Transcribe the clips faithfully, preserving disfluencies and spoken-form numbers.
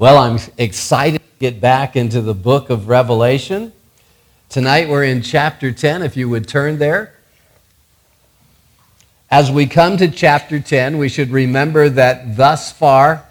Well, I'm excited to get back into the book of Revelation. Tonight we're in chapter ten, if you would turn there. As we come to chapter ten, we should remember that thus far,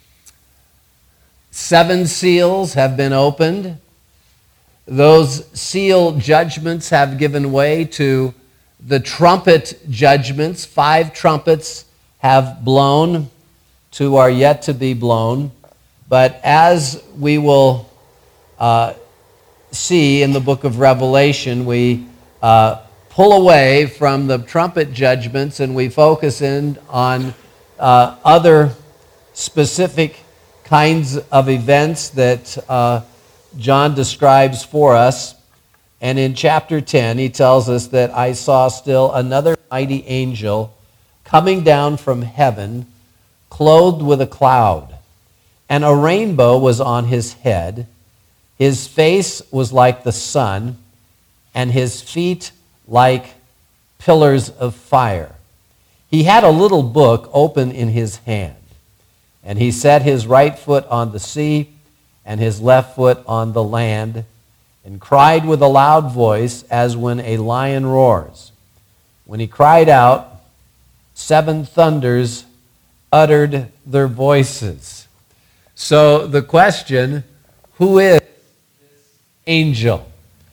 seven seals have been opened. Those seal judgments have given way to the trumpet judgments. Five trumpets have blown, two are yet to be blown. But as we will uh, see in the book of Revelation, we uh, pull away from the trumpet judgments and we focus in on uh, other specific kinds of events that uh, John describes for us. And in chapter ten, he tells us that I saw still another mighty angel coming down from heaven, clothed with a cloud. And a rainbow was on his head. His face was like the sun, and his feet like pillars of fire. He had a little book open in his hand, and he set his right foot on the sea and his left foot on the land, and cried with a loud voice as when a lion roars. When he cried out, seven thunders uttered their voices. So the question, who is this angel?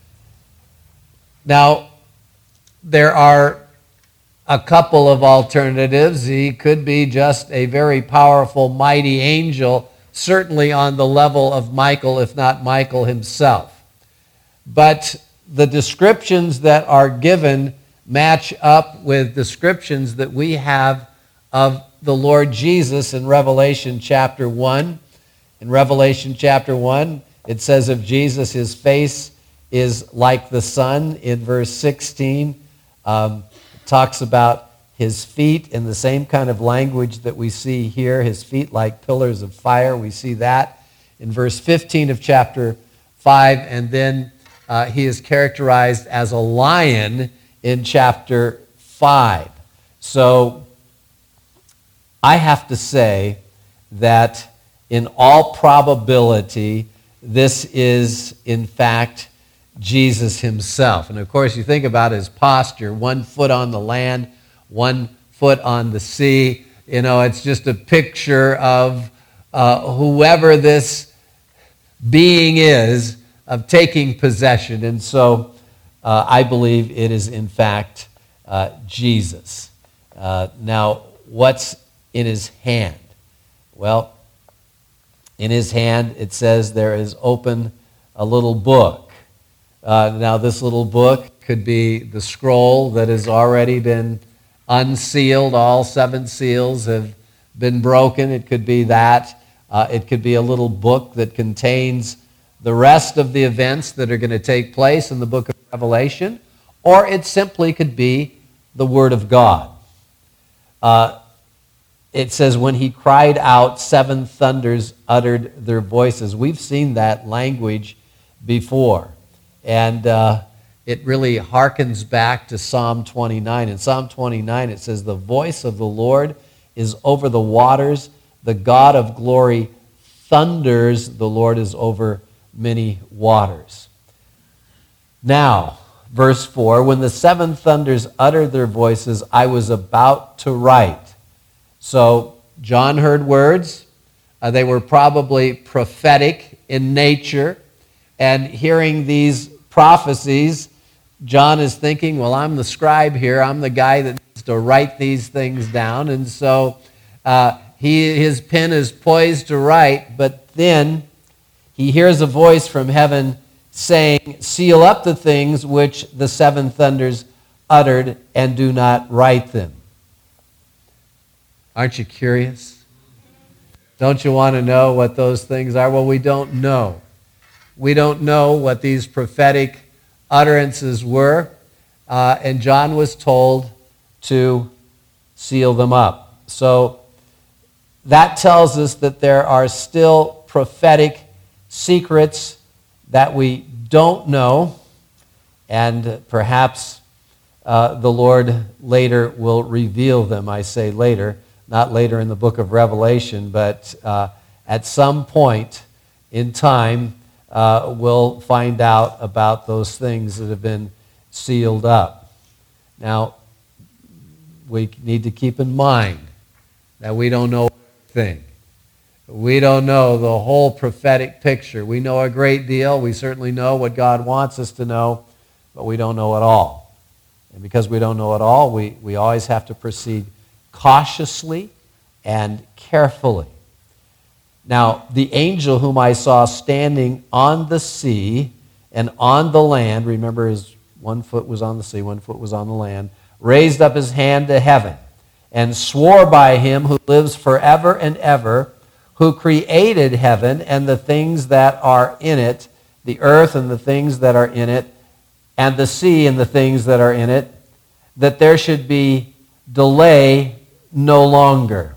Now, there are a couple of alternatives. He could be just a very powerful, mighty angel, certainly on the level of Michael, if not Michael himself. But the descriptions that are given match up with descriptions that we have of the Lord Jesus in Revelation chapter one. In Revelation chapter one, it says of Jesus, his face is like the sun. In verse sixteen, um, it talks about his feet in the same kind of language that we see here, his feet like pillars of fire. We see that in verse fifteen of chapter five, and then uh, he is characterized as a lion in chapter five. So I have to say that in all probability, this is, in fact, Jesus himself. And of course, you think about his posture, one foot on the land, one foot on the sea. You know, it's just a picture of uh, whoever this being is, of taking possession. And so uh, I believe it is, in fact, uh, Jesus. Uh, now, what's in his hand? Well, in his hand, it says there is open a little book. Uh, now, this little book could be the scroll that has already been unsealed. All seven seals have been broken. It could be that. Uh, it could be a little book that contains the rest of the events that are going to take place in the book of Revelation. Or it simply could be the Word of God. Uh, It says, when he cried out, seven thunders uttered their voices. We've seen that language before. And uh, it really harkens back to Psalm twenty-nine. In Psalm twenty-nine, it says, the voice of the Lord is over the waters. The God of glory thunders. The Lord is over many waters. Now, verse four, when the seven thunders uttered their voices, I was about to write. So John heard words. Uh, they were probably prophetic in nature. And hearing these prophecies, John is thinking, well, I'm the scribe here. I'm the guy that needs to write these things down. And so uh, he, his pen is poised to write. But then he hears a voice from heaven saying, seal up the things which the seven thunders uttered and do not write them. Aren't you curious? Don't you want to know what those things are? Well, we don't know. We don't know what these prophetic utterances were, uh, and John was told to seal them up. So that tells us that there are still prophetic secrets that we don't know, and perhaps uh, the Lord later will reveal them. I say later. Not later in the book of Revelation, but uh, at some point in time, uh, we'll find out about those things that have been sealed up. Now, we need to keep in mind that we don't know everything. We don't know the whole prophetic picture. We know a great deal. We certainly know what God wants us to know, but we don't know it all. And because we don't know it all, we, we always have to proceed cautiously and carefully. Now, the angel whom I saw standing on the sea and on the land, remember his one foot was on the sea, one foot was on the land, raised up his hand to heaven and swore by him who lives forever and ever, who created heaven and the things that are in it, the earth and the things that are in it, and the sea and the things that are in it, that there should be delay no longer.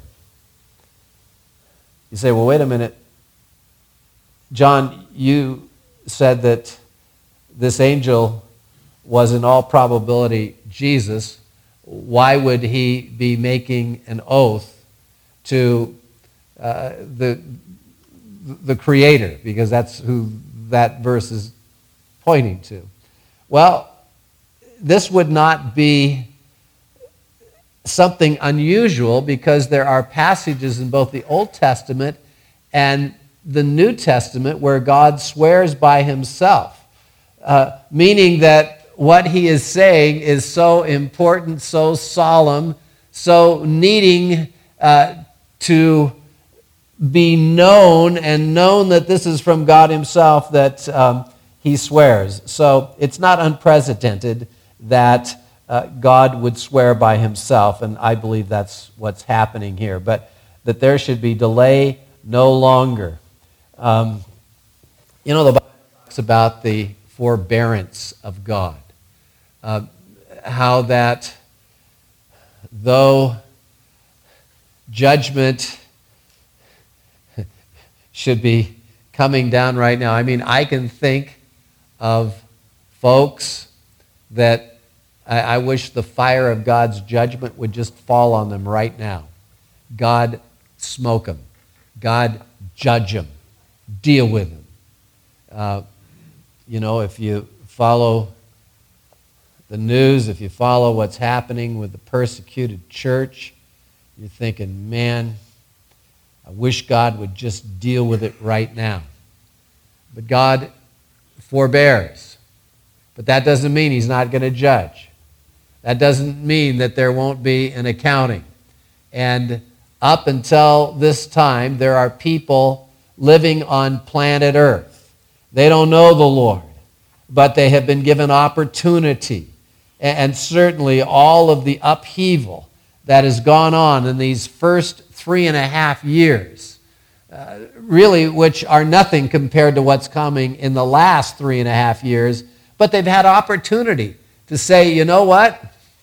You say, well, wait a minute. John, you said that this angel was in all probability Jesus. Why would he be making an oath to uh, the, the Creator? Because that's who that verse is pointing to. Well, this would not be something unusual because there are passages in both the Old Testament and the New Testament where God swears by himself, uh, meaning that what he is saying is so important, so solemn, so needing uh, to be known and known that this is from God himself that um, he swears. So it's not unprecedented that uh, God would swear by himself, and I believe that's what's happening here. But that there should be delay no longer. Um, you know, the Bible talks about the forbearance of God. Uh, how that though judgment should be coming down right now. I mean, I can think of folks that I, I wish the fire of God's judgment would just fall on them right now. God smoke them. God judge them. Deal with them. Uh, you know, if you follow the news, if you follow what's happening with the persecuted church, you're thinking, man, I wish God would just deal with it right now. But God forbears. But that doesn't mean he's not going to judge. That doesn't mean that there won't be an accounting. And up until this time, there are people living on planet Earth. They don't know the Lord, but they have been given opportunity. And certainly all of the upheaval that has gone on in these first three and a half years, uh, really which are nothing compared to what's coming in the last three and a half years, but they've had opportunity to say, you know what?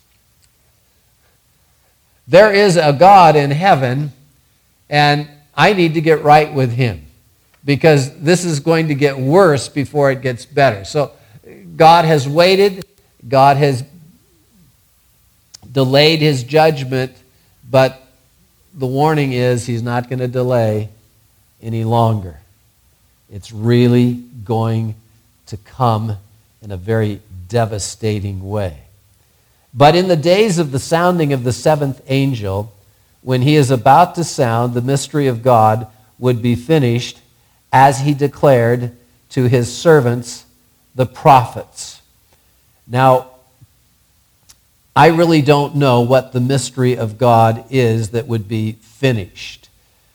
There is a God in heaven, and I need to get right with him because this is going to get worse before it gets better. So God has waited. God has delayed his judgment, but the warning is he's not going to delay any longer. It's really going to come in a very devastating way. But in the days of the sounding of the seventh angel, when he is about to sound, the mystery of God would be finished as he declared to his servants, the prophets. Now, I really don't know what the mystery of God is that would be finished.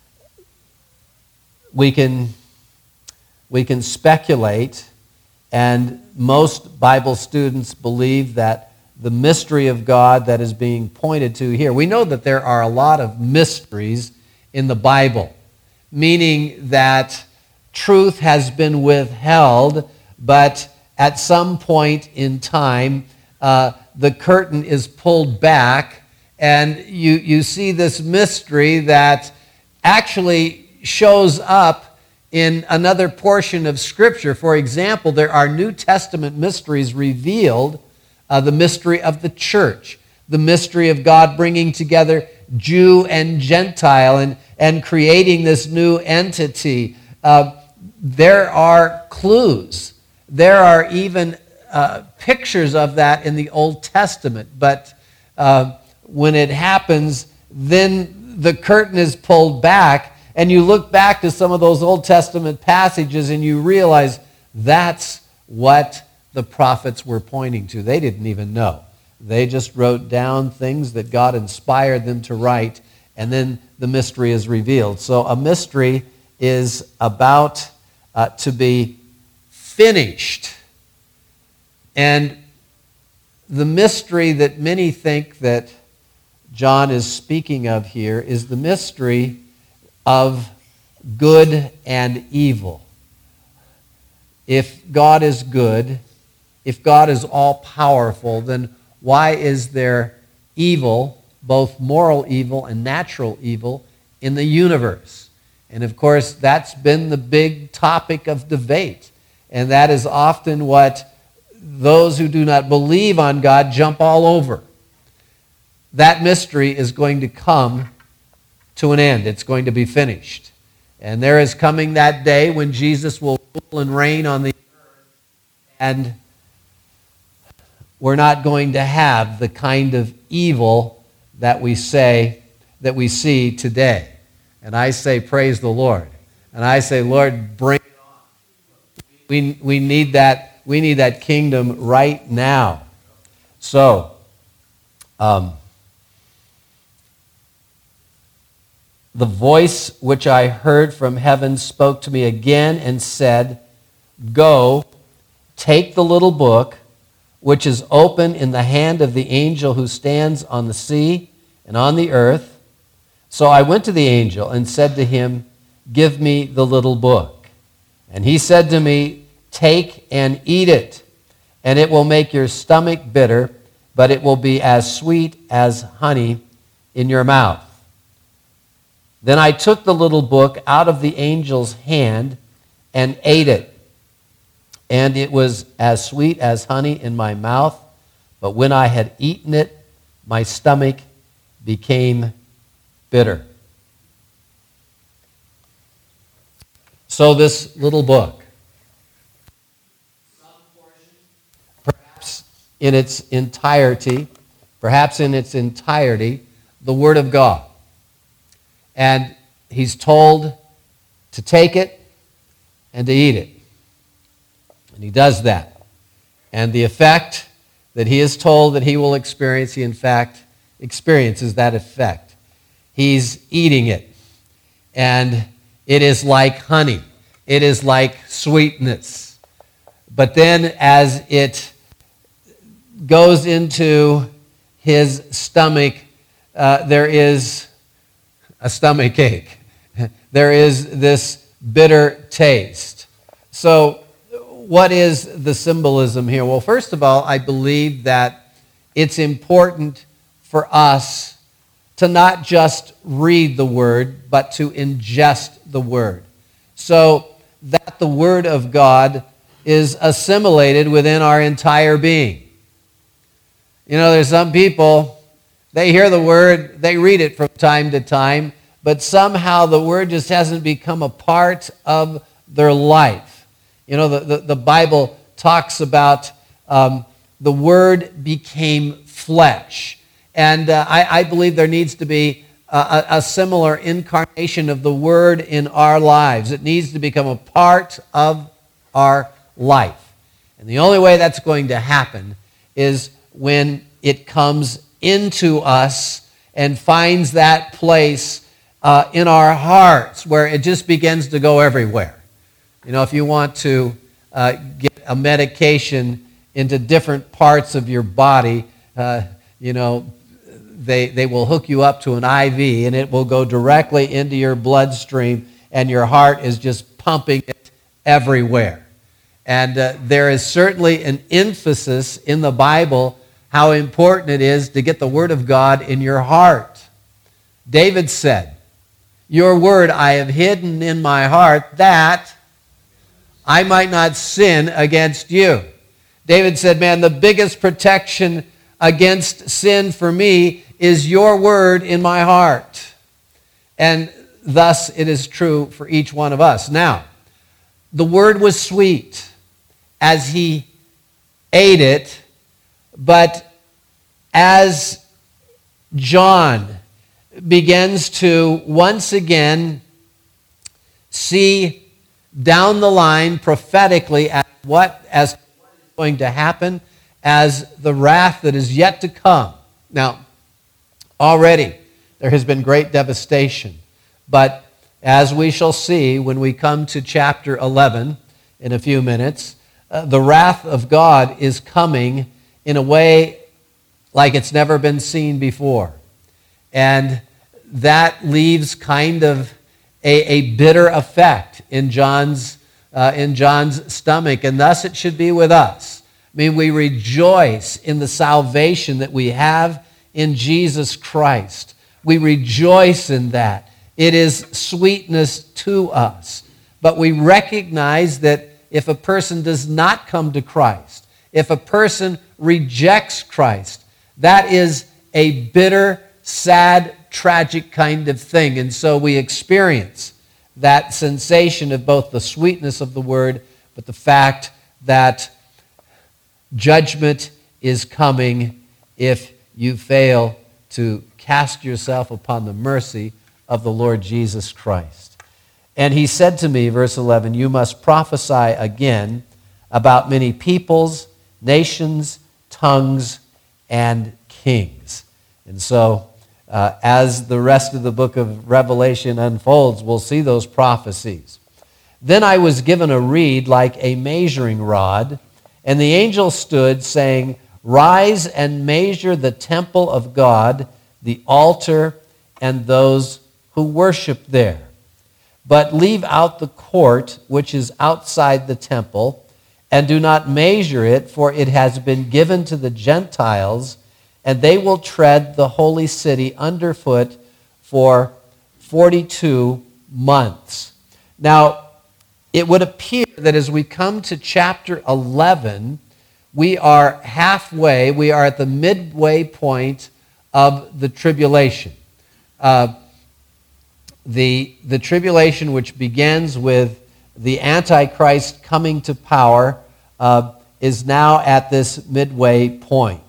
We can, we can speculate, and most Bible students believe that the mystery of God that is being pointed to here, we know that there are a lot of mysteries in the Bible, meaning that truth has been withheld, but at some point in time, uh, the curtain is pulled back, and you, you see this mystery that actually shows up in another portion of Scripture. For example, there are New Testament mysteries revealed, uh, the mystery of the church, the mystery of God bringing together Jew and Gentile and, and creating this new entity. Uh, there are clues. There are even uh, pictures of that in the Old Testament. But uh, when it happens, then the curtain is pulled back, and you look back to some of those Old Testament passages and you realize that's what the prophets were pointing to. They didn't even know. They just wrote down things that God inspired them to write, and then the mystery is revealed. So a mystery is about uh, to be finished. And the mystery that many think that John is speaking of here is the mystery of good and evil. If God is good, if God is all-powerful, then why is there evil, both moral evil and natural evil, in the universe? And of course, that's been the big topic of debate. And that is often what those who do not believe on God jump all over. That mystery is going to come to an end. It's going to be finished. And there is coming that day when Jesus will rule and reign on the earth, and we're not going to have the kind of evil that we say, that we see today. And I say, praise the Lord. And I say, Lord, bring it on. We, we need that, we need that kingdom right now. So, um, the voice which I heard from heaven spoke to me again and said, go, take the little book, which is open in the hand of the angel who stands on the sea and on the earth. So I went to the angel and said to him, give me the little book. And he said to me, take and eat it, and it will make your stomach bitter, but it will be as sweet as honey in your mouth. Then I took the little book out of the angel's hand and ate it. And it was as sweet as honey in my mouth. But when I had eaten it, my stomach became bitter. So this little book, some portion, perhaps in its entirety, perhaps in its entirety, the Word of God. And he's told to take it and to eat it. And he does that. And the effect that he is told that he will experience, he in fact experiences that effect. He's eating it. And it is like honey. It is like sweetness. But then as it goes into his stomach, uh, there is a stomach ache. There is this bitter taste. So what is the symbolism here? Well, first of all, I believe that it's important for us to not just read the Word, but to ingest the Word, so that the Word of God is assimilated within our entire being. You know, there's some people, they hear the Word, they read it from time to time, but somehow the Word just hasn't become a part of their life. You know, the, the, the Bible talks about um, the Word became flesh. And uh, I, I believe there needs to be a, a similar incarnation of the Word in our lives. It needs to become a part of our life. And the only way that's going to happen is when it comes into us and finds that place uh, in our hearts where it just begins to go everywhere. You know, if you want to uh, get a medication into different parts of your body, uh, you know, they, they will hook you up to an I V and it will go directly into your bloodstream and your heart is just pumping it everywhere. And uh, there is certainly an emphasis in the Bible how important it is to get the Word of God in your heart. David said, your word I have hidden in my heart that I might not sin against you. David said, man, the biggest protection against sin for me is your word in my heart. And thus it is true for each one of us. Now, the word was sweet as he ate it, but as John begins to once again see down the line prophetically at what as what is going to happen as the wrath that is yet to come. Now, already there has been great devastation, but as we shall see when we come to chapter eleven in a few minutes, uh, the wrath of God is coming in a way like it's never been seen before. And that leaves kind of a, a bitter effect in John's, uh, in John's stomach, and thus it should be with us. I mean, we rejoice in the salvation that we have in Jesus Christ. We rejoice in that. It is sweetness to us. But we recognize that if a person does not come to Christ, if a person rejects Christ, that is a bitter, sad, tragic kind of thing. And so we experience that sensation of both the sweetness of the word, but the fact that judgment is coming if you fail to cast yourself upon the mercy of the Lord Jesus Christ. And he said to me, verse eleven, you must prophesy again about many peoples, nations, tongues, and kings. And so, uh, as the rest of the book of Revelation unfolds, we'll see those prophecies. Then I was given a reed like a measuring rod, and the angel stood, saying, rise and measure the temple of God, the altar, and those who worship there. But leave out the court which is outside the temple, and do not measure it, for it has been given to the Gentiles, and they will tread the holy city underfoot for forty-two months. Now, it would appear that as we come to chapter eleven, we are halfway, we are at the midway point of the tribulation. Uh, the, the tribulation which begins with the Antichrist coming to power uh, is now at this midway point.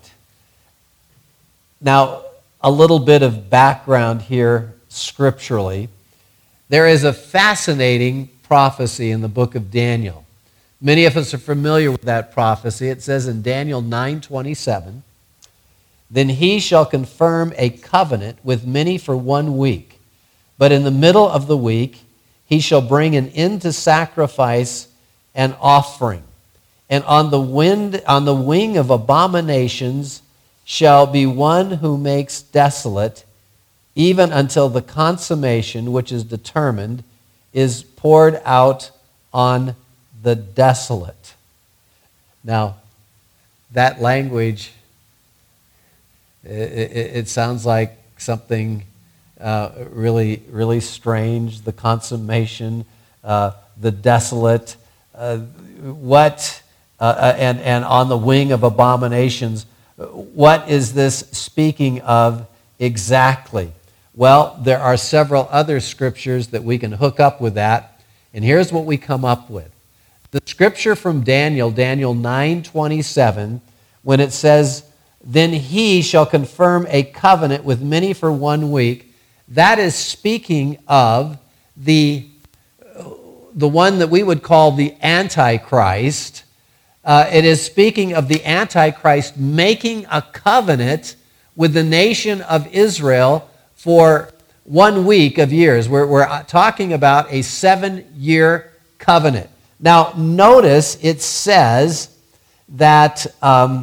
Now, a little bit of background here scripturally. There is a fascinating prophecy in the book of Daniel. Many of us are familiar with that prophecy. It says in Daniel nine twenty-seven, then he shall confirm a covenant with many for one week, but in the middle of the week he shall bring an end to sacrifice and offering. And on the wind, on the wing of abominations shall be one who makes desolate, even until the consummation which is determined is poured out on the desolate. Now, that language, it, it, it sounds like something uh, really, really strange. The consummation, uh, the desolate, uh, what, uh, and, and on the wing of abominations. What is this speaking of exactly? Well, there are several other scriptures that we can hook up with that, and here's what we come up with. The scripture from Daniel, Daniel nine twenty-seven, when it says, then he shall confirm a covenant with many for one week, that is speaking of the, the one that we would call the Antichrist. Uh, it is speaking of the Antichrist making a covenant with the nation of Israel for one week of years. We're, we're talking about a seven-year covenant. Now, notice it says that um,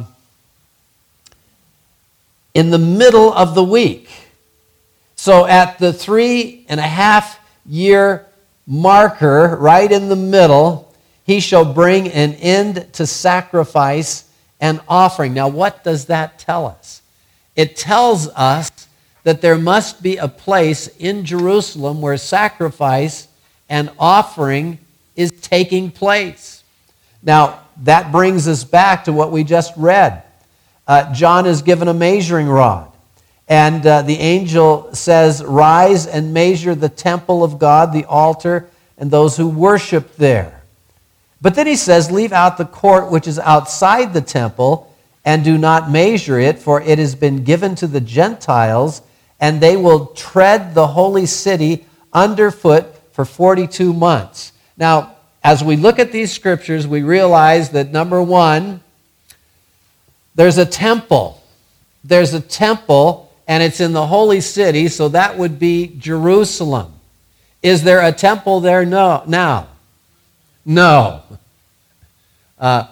in the middle of the week, so at the three and a half year marker, right in the middle, he shall bring an end to sacrifice and offering. Now, what does that tell us? It tells us that there must be a place in Jerusalem where sacrifice and offering is taking place. Now, that brings us back to what we just read. Uh, John is given a measuring rod, And uh, the angel says, rise and measure the temple of God, the altar, and those who worship there. But then he says, leave out the court which is outside the temple, and do not measure it, for it has been given to the Gentiles, and they will tread the holy city underfoot for forty-two months. Now, as we look at these scriptures, we realize that, number one, there's a temple. There's a temple, and it's in the holy city, so that would be Jerusalem. Is there a temple there no, now? No. Uh,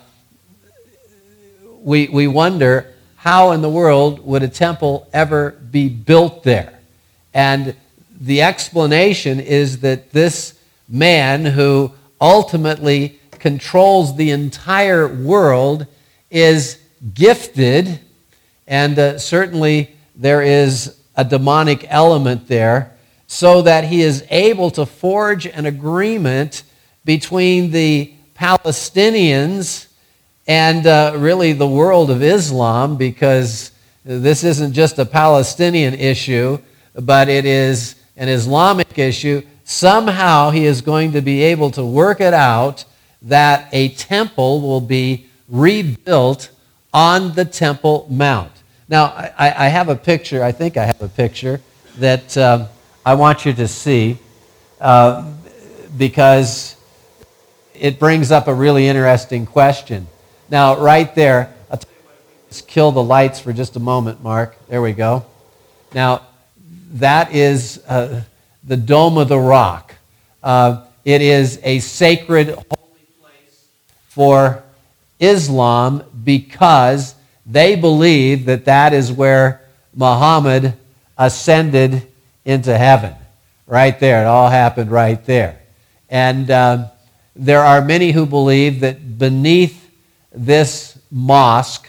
we, we wonder, how in the world would a temple ever be built there? And the explanation is that this man who ultimately controls the entire world is gifted, and uh, certainly there is a demonic element there, so that he is able to forge an agreement between the Palestinians and uh, really the world of Islam, because this isn't just a Palestinian issue, but it is an Islamic issue. Somehow he is going to be able to work it out that a temple will be rebuilt on the Temple Mount. Now, I, I have a picture, I think I have a picture, that um, I want you to see, uh, because it brings up a really interesting question. Now, right there, I'll tell you what, let's kill the lights for just a moment, Mark. There we go. Now, that is uh, the Dome of the Rock. Uh, it is a sacred, holy place for Islam, because they believe that that is where Muhammad ascended into heaven. Right there. It all happened right there. And uh, there are many who believe that beneath this mosque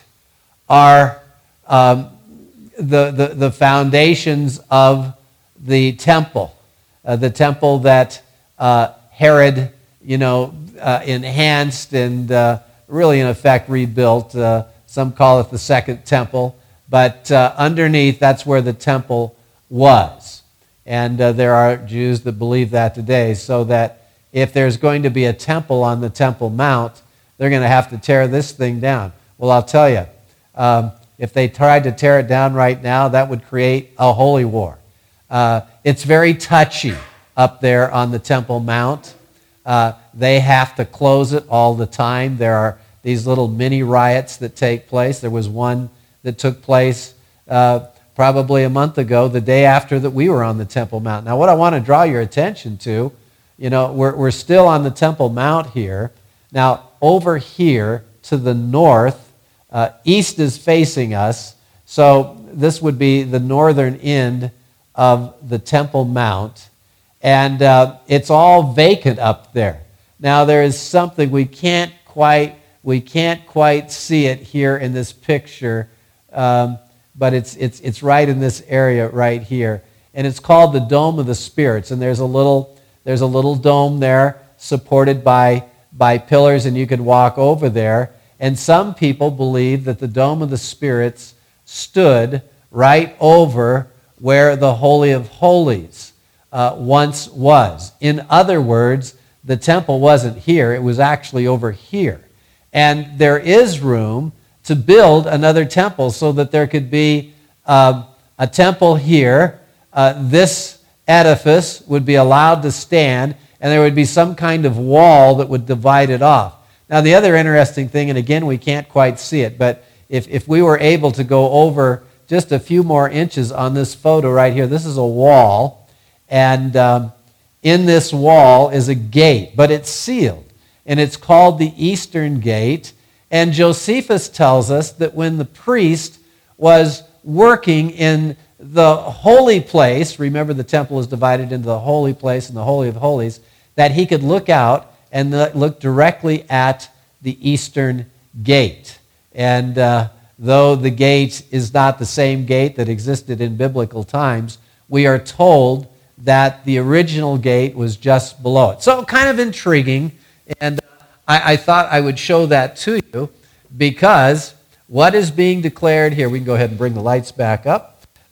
are um, the, the, the foundations of the temple. Uh, the temple that uh, Herod, you know, uh, enhanced and uh, really, in effect, rebuilt. Uh, some call it the Second Temple. But uh, underneath, that's where the temple was. And uh, there are Jews that believe that today, so that if there's going to be a temple on the Temple Mount, they're going to have to tear this thing down. Well, I'll tell you, um, if they tried to tear it down right now, that would create a holy war. Uh, it's very touchy up there on the Temple Mount. Uh, they have to close it all the time. There are these little mini riots that take place. There was one that took place uh, probably a month ago, the day after that we were on the Temple Mount. Now, what I want to draw your attention to, you know, we're, we're still on the Temple Mount here. Now, over here to the north, uh, east is facing us, so this would be the northern end of the Temple Mount, and uh, it's all vacant up there. Now, there is something we can't quite we can't quite see it here in this picture, um, but it's it's it's right in this area right here, and it's called the Dome of the Spirits. And there's a little there's a little dome there supported by by pillars, and you could walk over there. And some people believe that the Dome of the Spirits stood right over where the Holy of Holies uh, once was. In other words, the temple wasn't here, it was actually over here. And there is room to build another temple so that there could be uh, a temple here. Uh, this edifice would be allowed to stand, and there would be some kind of wall that would divide it off. Now, the other interesting thing, and again, we can't quite see it, but if, if we were able to go over just a few more inches on this photo right here, this is a wall, and um, in this wall is a gate, but it's sealed, and it's called the Eastern Gate. And Josephus tells us that when the priest was working in the holy place, remember the temple is divided into the holy place and the Holy of Holies, that he could look out and look directly at the Eastern Gate. And uh, though the gate is not the same gate that existed in biblical times, we are told that the original gate was just below it. So kind of intriguing, and I, I thought I would show that to you, because what is being declared here, we can go ahead and bring the lights back up.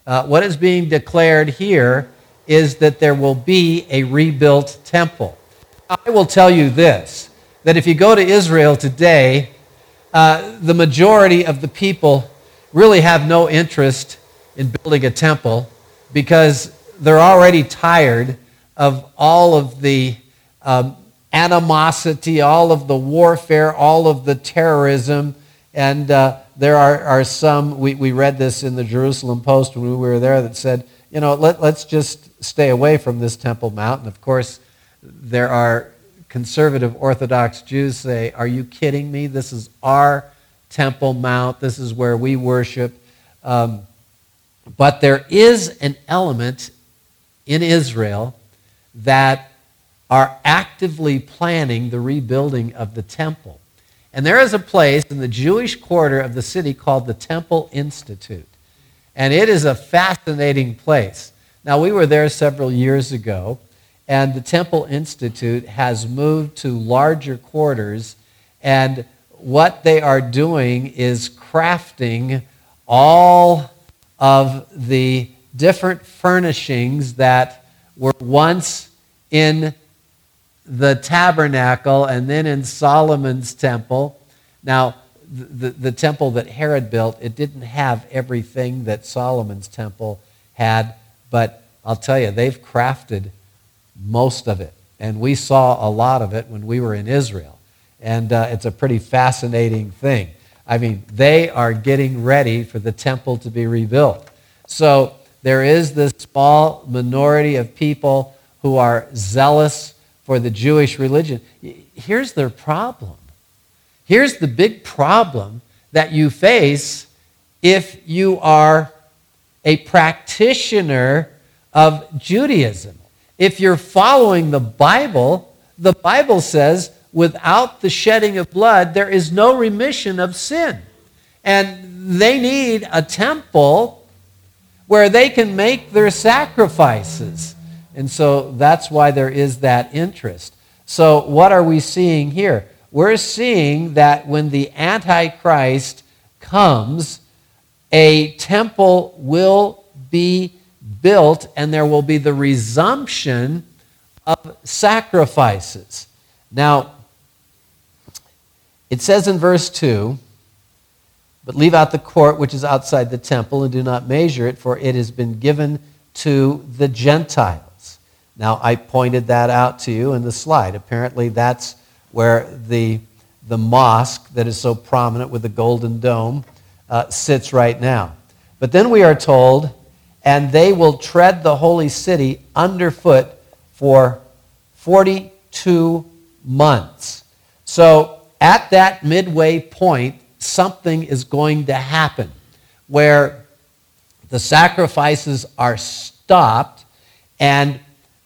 Uh, what is being declared here is that there will be a rebuilt temple. I will tell you this, that if you go to Israel today, uh, the majority of the people really have no interest in building a temple because they're already tired of all of the um, animosity, all of the warfare, all of the terrorism. And uh, there are, are some, we, we read this in the Jerusalem Post when we were there, that said, you know, let, let's just stay away from this Temple Mount. And of course, there are conservative Orthodox Jews say, are you kidding me? This is our Temple Mount. This is where we worship. Um, but there is an element in Israel that are actively planning the rebuilding of the temple. And there is a place in the Jewish quarter of the city called the Temple Institute. And it is a fascinating place. Now, we were there several years ago, and the Temple Institute has moved to larger quarters, and what they are doing is crafting all of the different furnishings that were once in the tabernacle and then in Solomon's temple. Now, the, the temple that Herod built, it didn't have everything that Solomon's temple had, but I'll tell you, they've crafted most of it. And we saw a lot of it when we were in Israel. And uh, it's a pretty fascinating thing. I mean, they are getting ready for the temple to be rebuilt. So there is this small minority of people who are zealous for the Jewish religion. Here's their problem. Here's the big problem that you face if you are a practitioner of Judaism. If you're following the Bible, the Bible says, without the shedding of blood, there is no remission of sin. And they need a temple where they can make their sacrifices. And so that's why there is that interest. So what are we seeing here? We're seeing that when the Antichrist comes, a temple will be built and there will be the resumption of sacrifices. Now, it says in verse two, but leave out the court which is outside the temple and do not measure it, for it has been given to the Gentiles. Now, I pointed that out to you in the slide. Apparently, that's where the, the mosque that is so prominent with the golden dome uh, sits right now. But then we are told, and they will tread the holy city underfoot for forty-two months. So at that midway point, something is going to happen where the sacrifices are stopped, and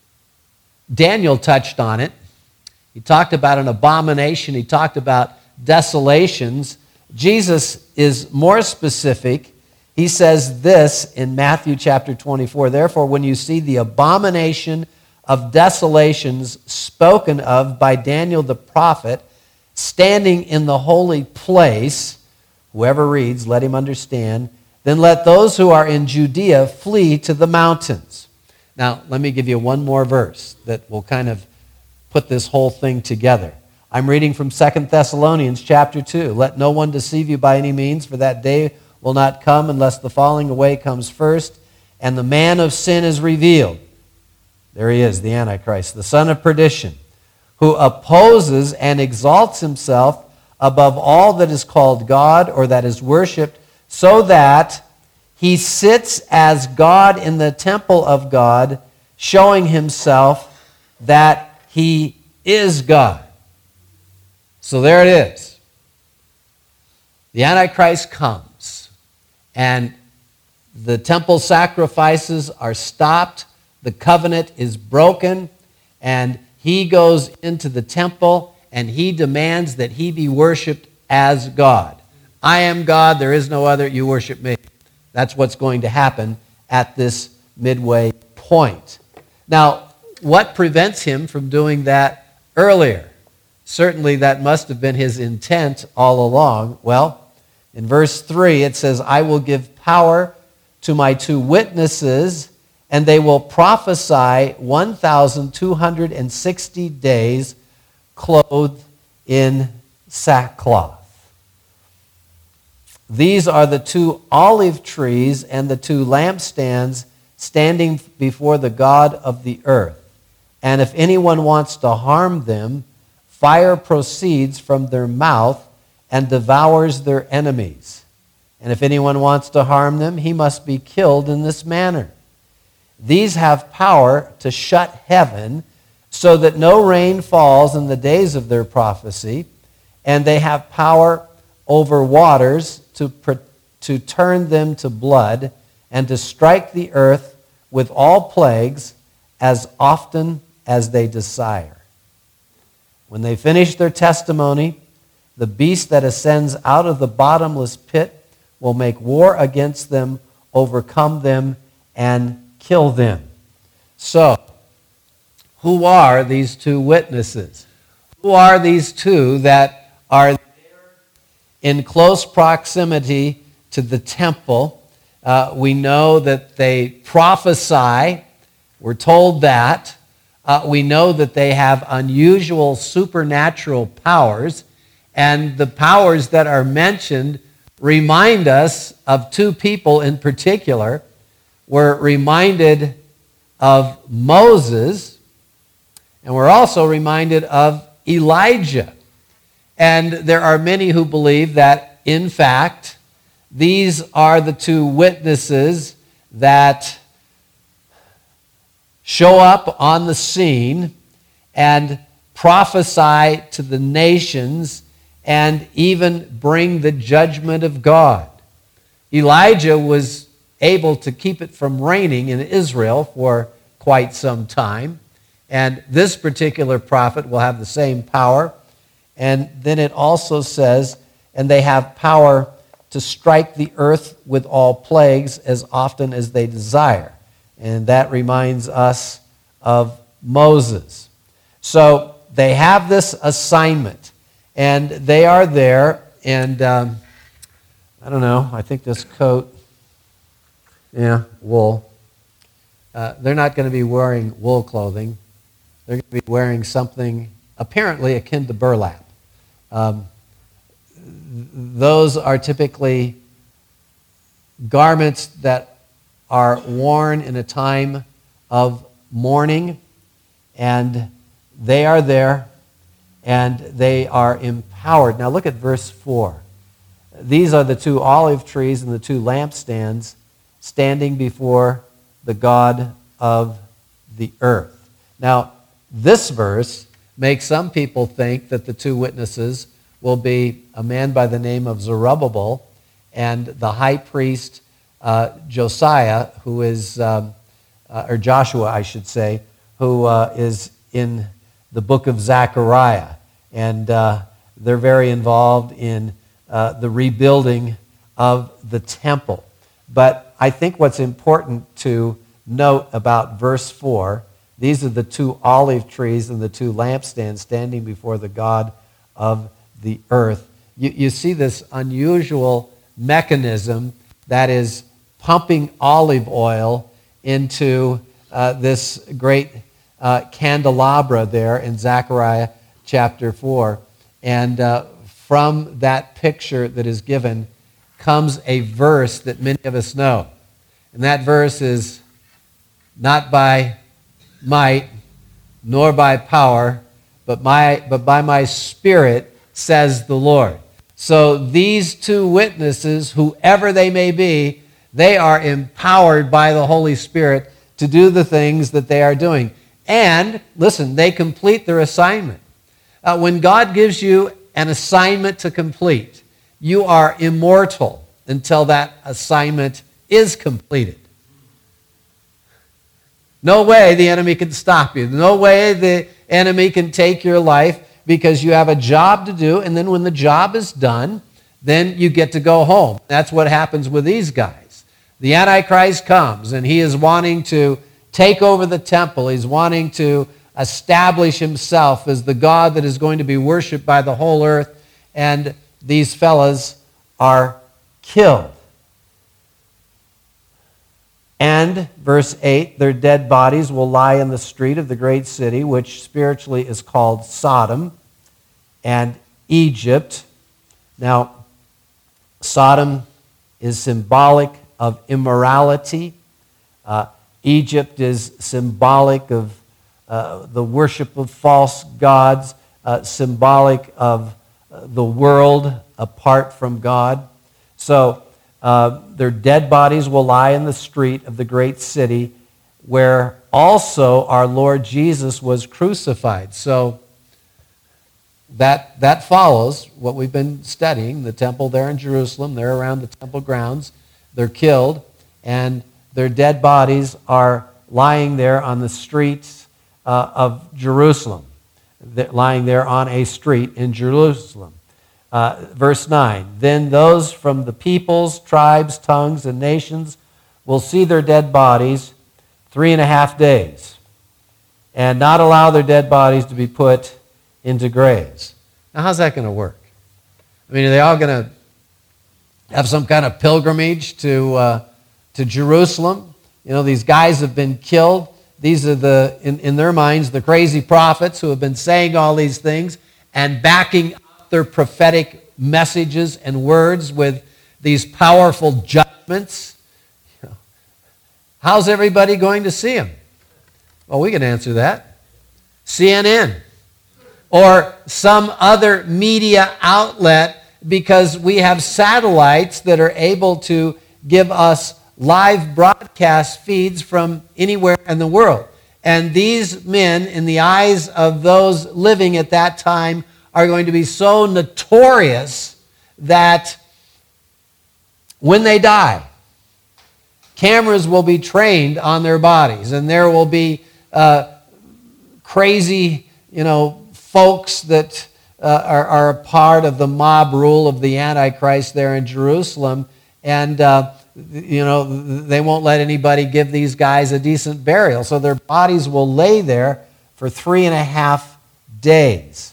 Daniel touched on it. He talked about an abomination. He talked about desolations. Jesus is more specific. He says this in Matthew chapter twenty-four, therefore, when you see the abomination of desolations spoken of by Daniel the prophet standing in the holy place, whoever reads, let him understand, then let those who are in Judea flee to the mountains. Now, let me give you one more verse that will kind of put this whole thing together. I'm reading from Second Thessalonians chapter two. Let no one deceive you by any means, for that day will not come unless the falling away comes first, and the man of sin is revealed. There he is, the Antichrist, the son of perdition, who opposes and exalts himself above all that is called God or that is worshipped, so that he sits as God in the temple of God, showing himself that he is God. So there it is. The Antichrist comes, and the temple sacrifices are stopped, the covenant is broken, and he goes into the temple, and he demands that he be worshipped as God. I am God, there is no other, you worship me. That's what's going to happen at this midway point. Now, what prevents him from doing that earlier? Certainly that must have been his intent all along. Well, in verse three it says, I will give power to my two witnesses, and they will prophesy one thousand two hundred sixty days clothed in sackcloth. These are the two olive trees and the two lampstands standing before the God of the earth. And if anyone wants to harm them, fire proceeds from their mouth and devours their enemies. And if anyone wants to harm them, he must be killed in this manner. These have power to shut heaven so that no rain falls in the days of their prophecy, and they have power over waters to, to turn them to blood and to strike the earth with all plagues as often as they desire. When they finish their testimony, the beast that ascends out of the bottomless pit will make war against them, overcome them, and kill them. So, who are these two witnesses? Who are these two that are there in close proximity to the temple? Uh, we know that they prophesy. We're told that. Uh, we know that they have unusual supernatural powers, and the powers that are mentioned remind us of two people in particular. We're reminded of Moses, and we're also reminded of Elijah. And there are many who believe that, in fact, these are the two witnesses that show up on the scene and prophesy to the nations and even bring the judgment of God. Elijah was able to keep it from raining in Israel for quite some time, and this particular prophet will have the same power. And then it also says, and they have power to strike the earth with all plagues as often as they desire. And that reminds us of Moses. So they have this assignment, and they are there, and um, I don't know, I think this coat, yeah, wool. Uh, they're not going to be wearing wool clothing. They're going to be wearing something apparently akin to burlap. Um, those are typically garments that are worn in a time of mourning, and they are there, and they are empowered. Now look at verse four. These are the two olive trees and the two lampstands standing before the God of the earth. Now, this verse makes some people think that the two witnesses will be a man by the name of Zerubbabel and the high priest uh, Josiah, who is, um, uh, or Joshua, I should say, who uh, is in the book of Zechariah. And uh, they're very involved in uh, the rebuilding of the temple. But I think what's important to note about verse four, these are the two olive trees and the two lampstands standing before the God of the earth. You, you see this unusual mechanism that is pumping olive oil into uh, this great uh, candelabra there in Zechariah chapter four. And uh, from that picture that is given comes a verse that many of us know. And that verse is, not by might nor by power, but, my, but by my Spirit, says the Lord. So these two witnesses, whoever they may be, they are empowered by the Holy Spirit to do the things that they are doing. And, listen, they complete their assignment. Uh, when God gives you an assignment to complete, you are immortal until that assignment is completed. No way the enemy can stop you. No way the enemy can take your life, because you have a job to do, and then when the job is done, then you get to go home. That's what happens with these guys. The Antichrist comes, and he is wanting to take over the temple. He's wanting to establish himself as the God that is going to be worshipped by the whole earth, and these fellas are killed. And, verse eight, their dead bodies will lie in the street of the great city, which spiritually is called Sodom and Egypt. Now, Sodom is symbolic of immorality. Uh, Egypt is symbolic of uh, the worship of false gods, uh, symbolic of uh, the world apart from God. So, Uh, their dead bodies will lie in the street of the great city where also our Lord Jesus was crucified. So that, that follows what we've been studying. The temple there in Jerusalem, they're around the temple grounds. They're killed, and their dead bodies are lying there on the streets uh, of Jerusalem. They're lying there on a street in Jerusalem. Uh, verse nine, then those from the peoples, tribes, tongues, and nations will see their dead bodies three and a half days and not allow their dead bodies to be put into graves. Now, how's that going to work? I mean, are they all going to have some kind of pilgrimage to, uh, to Jerusalem? You know, these guys have been killed. These are the, in, in their minds, the crazy prophets who have been saying all these things and backing their prophetic messages and words with these powerful judgments. You know, how's everybody going to see them? Well, we can answer that. C N N or some other media outlet, because we have satellites that are able to give us live broadcast feeds from anywhere in the world. And these men, in the eyes of those living at that time, are going to be so notorious that when they die, cameras will be trained on their bodies, and there will be uh, crazy, you know, folks that uh, are, are a part of the mob rule of the Antichrist there in Jerusalem, and uh, you know, they won't let anybody give these guys a decent burial, so their bodies will lay there for three and a half days.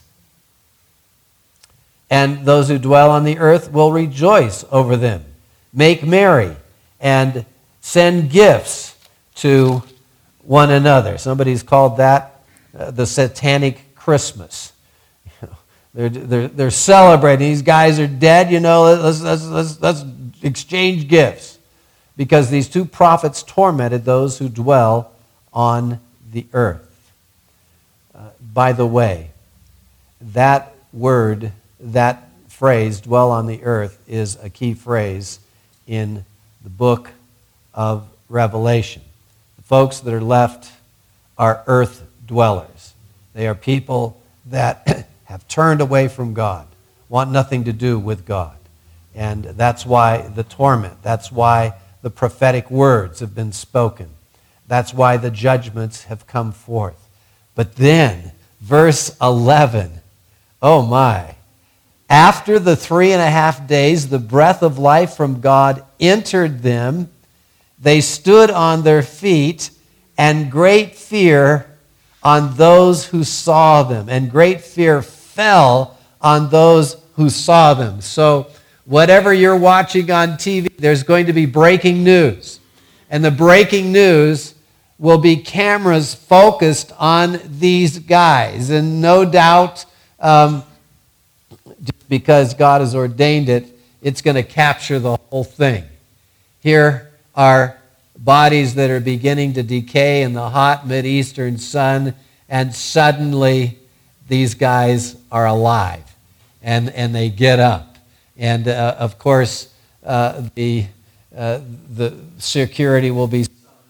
And those who dwell on the earth will rejoice over them, make merry, and send gifts to one another. Somebody's called that uh, the satanic Christmas. You know, they're, they're, they're celebrating. These guys are dead, you know, let's, let's, let's, let's exchange gifts. Because these two prophets tormented those who dwell on the earth. Uh, by the way, that word, that phrase, dwell on the earth, is a key phrase in the book of Revelation. The folks that are left are earth dwellers. They are people that have turned away from God, want nothing to do with God. And that's why the torment, that's why the prophetic words have been spoken. That's why the judgments have come forth. But then, verse eleven, oh my, after the three and a half days, the breath of life from God entered them. They stood on their feet, and great fear on those who saw them. And great fear fell on those who saw them. So whatever you're watching on T V, there's going to be breaking news. And the breaking news will be cameras focused on these guys. And no doubt, um, just because God has ordained it, it's going to capture the whole thing. Here are bodies that are beginning to decay in the hot Mideastern sun, and suddenly these guys are alive, and, and they get up. And, uh, of course, uh, the, uh, the security will be,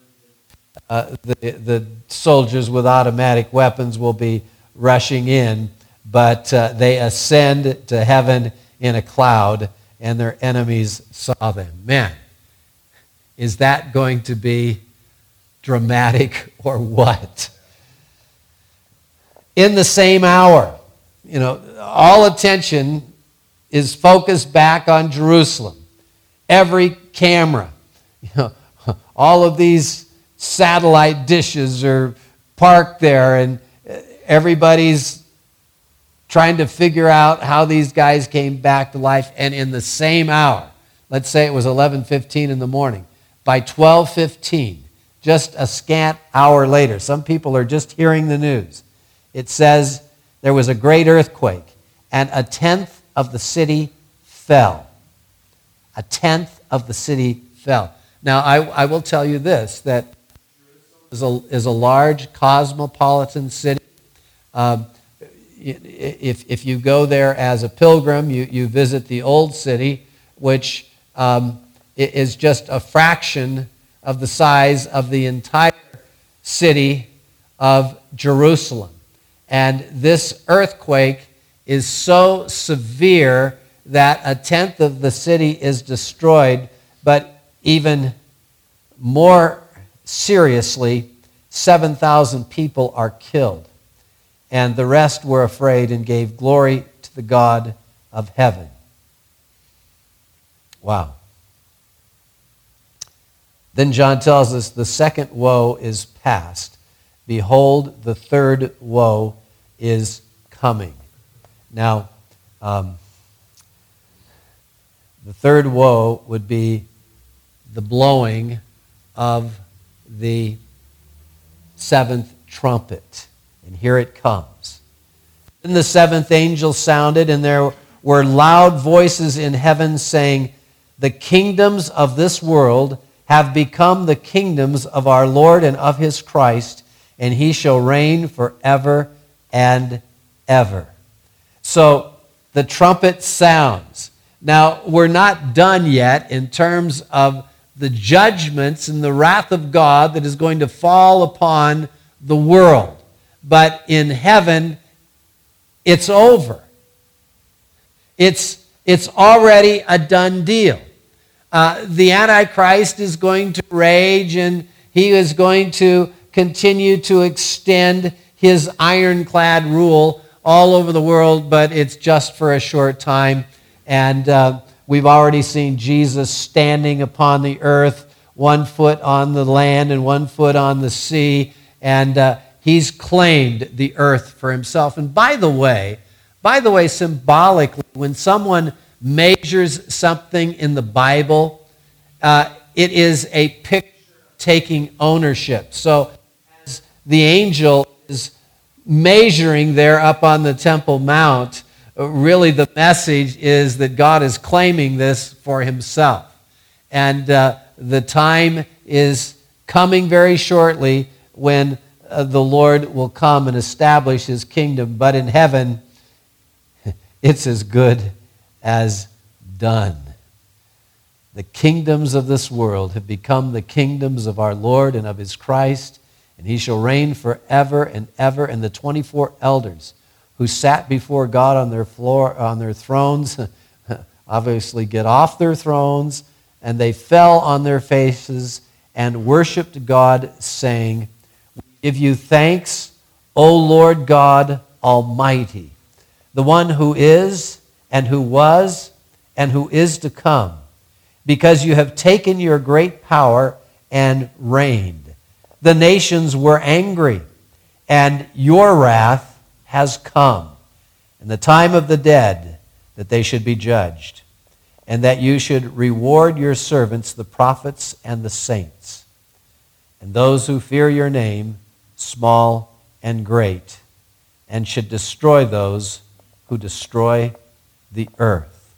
uh, the, the soldiers with automatic weapons will be rushing in, but uh, they ascend to heaven in a cloud, and their enemies saw them. Man, is that going to be dramatic or what? In the same hour, you know, all attention is focused back on Jerusalem. Every camera, you know, all of these satellite dishes are parked there, and everybody's trying to figure out how these guys came back to life. And in the same hour, let's say it was eleven fifteen in the morning, by twelve fifteen, just a scant hour later, some people are just hearing the news. It says there was a great earthquake, and a tenth of the city fell. A tenth of the city fell. Now, I, I will tell you this, that is a, is a large cosmopolitan city. Um, if, if you go there as a pilgrim, you, you visit the old city, which um, is just a fraction of the size of the entire city of Jerusalem. And this earthquake is so severe that a tenth of the city is destroyed, but even more seriously, seven thousand people are killed. And the rest were afraid and gave glory to the God of heaven. Wow. Then John tells us the second woe is past. Behold, the third woe is coming. Now, um, the third woe would be the blowing of the seventh trumpet. And here it comes. Then the seventh angel sounded, and there were loud voices in heaven saying, "The kingdoms of this world have become the kingdoms of our Lord and of his Christ, and he shall reign forever and ever." So the trumpet sounds. Now, we're not done yet in terms of the judgments and the wrath of God that is going to fall upon the world. But in heaven, it's over. It's, it's already a done deal. Uh, the Antichrist is going to rage, and he is going to continue to extend his ironclad rule all over the world, but it's just for a short time. And uh, we've already seen Jesus standing upon the earth, one foot on the land and one foot on the sea, and uh, he's claimed the earth for himself. And by the way, by the way, symbolically, when someone measures something in the Bible, uh, it is a picture taking ownership. So as the angel is measuring there up on the Temple Mount, really the message is that God is claiming this for himself. And uh, the time is coming very shortly when uh, the Lord will come and establish his kingdom. But in heaven, it's as good as done. The kingdoms of this world have become the kingdoms of our Lord and of his Christ, and he shall reign forever and ever. And the twenty-four elders who sat before God on their floor, on their thrones, obviously get off their thrones, and they fell on their faces and worshiped God, saying, "We give you thanks, O Lord God Almighty, the one who is and who was and who is to come, because you have taken your great power and reigned. The nations were angry, and your wrath has come, and the time of the dead, that they should be judged, and that you should reward your servants, the prophets and the saints, and those who fear your name, small and great, and should destroy those who destroy the earth."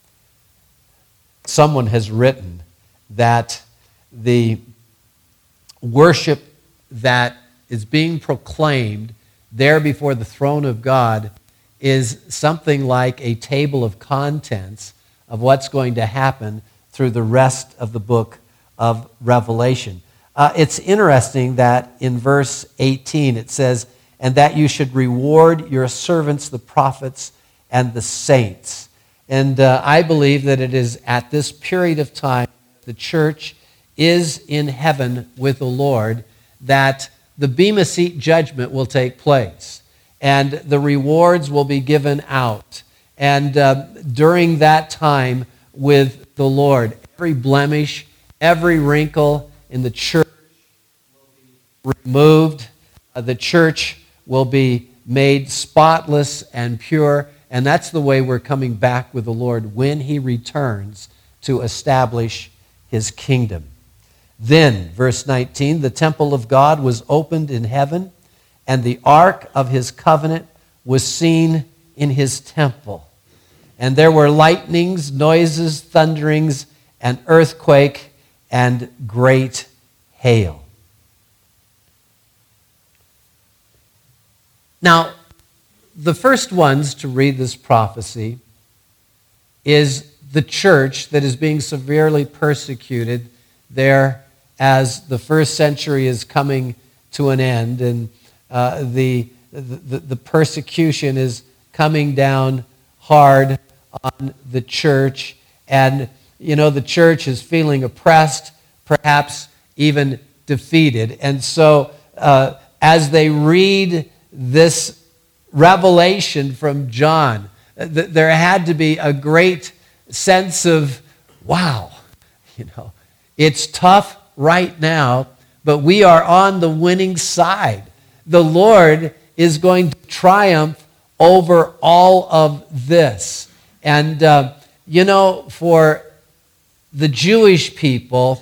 Someone has written that the worship that is being proclaimed there before the throne of God is something like a table of contents of what's going to happen through the rest of the book of Revelation. Uh, it's interesting that in verse eighteen it says, "And that you should reward your servants, the prophets and the saints." And uh, I believe that it is at this period of time the church is in heaven with the Lord that the Bema Seat judgment will take place, and the rewards will be given out. And uh, during that time with the Lord, every blemish, every wrinkle in the church will be removed. Uh, the church will be made spotless and pure, and that's the way we're coming back with the Lord when he returns to establish his kingdom. Then, verse nineteen, the temple of God was opened in heaven, and the ark of his covenant was seen in his temple. And there were lightnings, noises, thunderings, an earthquake, and great hail. Now, the first ones to read this prophecy is the church that is being severely persecuted there as the first century is coming to an end, and uh, the, the, the persecution is coming down hard on the church. And, you know, the church is feeling oppressed, perhaps even defeated. And so uh, as they read this revelation from John, th- there had to be a great sense of, wow, you know, it's tough right now, but we are on the winning side. The Lord is going to triumph over all of this. And, uh, you know, for the Jewish people,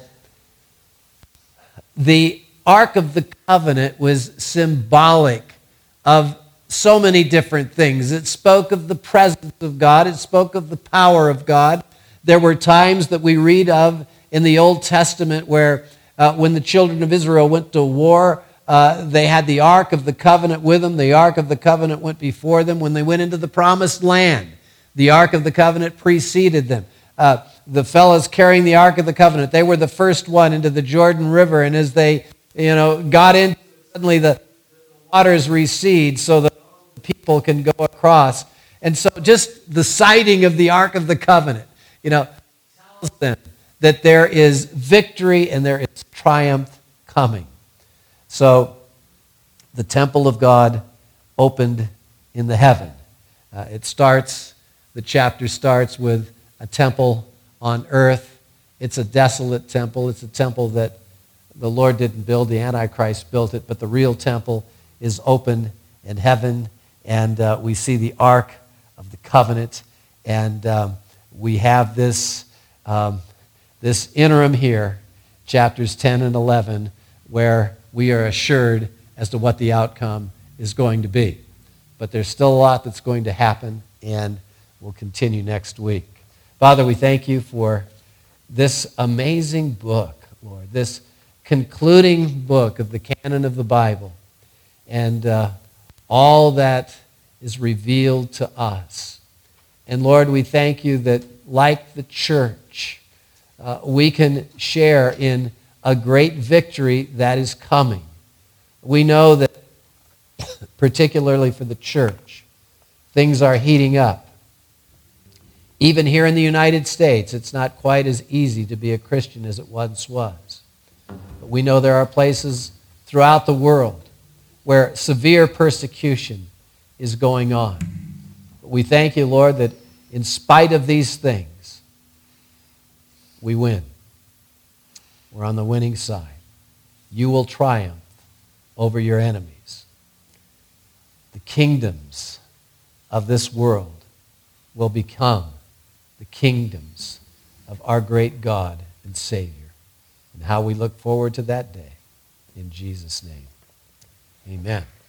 the Ark of the Covenant was symbolic of so many different things. It spoke of the presence of God. It spoke of the power of God. There were times that we read of in the Old Testament where uh, when the children of Israel went to war, uh, they had the Ark of the Covenant with them. The Ark of the Covenant went before them. When they went into the Promised Land, the Ark of the Covenant preceded them. Uh, the fellows carrying the Ark of the Covenant, they were the first one into the Jordan River, and as they, you know, got in, suddenly the waters recede so that people can go across. And so just the sighting of the Ark of the Covenant, you know, tells them that there is victory and there is triumph coming. So the temple of God opened in the heaven. Uh, it starts, the chapter starts with a temple on earth. It's a desolate temple. It's a temple that the Lord didn't build. The Antichrist built it, but the real temple is open in heaven. And uh, we see the Ark of the Covenant, and um, we have this, um, this interim here, chapters ten and eleven, where we are assured as to what the outcome is going to be. But there's still a lot that's going to happen, and we'll continue next week. Father, we thank you for this amazing book, Lord, this concluding book of the canon of the Bible, and uh, all that is revealed to us. And Lord, we thank you that, like the church, uh, we can share in a great victory that is coming. We know that, particularly for the church, things are heating up. Even here in the United States, it's not quite as easy to be a Christian as it once was. But we know there are places throughout the world where severe persecution is going on. But we thank you, Lord, that in spite of these things, we win. We're on the winning side. You will triumph over your enemies. The kingdoms of this world will become the kingdoms of our great God and Savior. And how we look forward to that day. In Jesus' name, amen.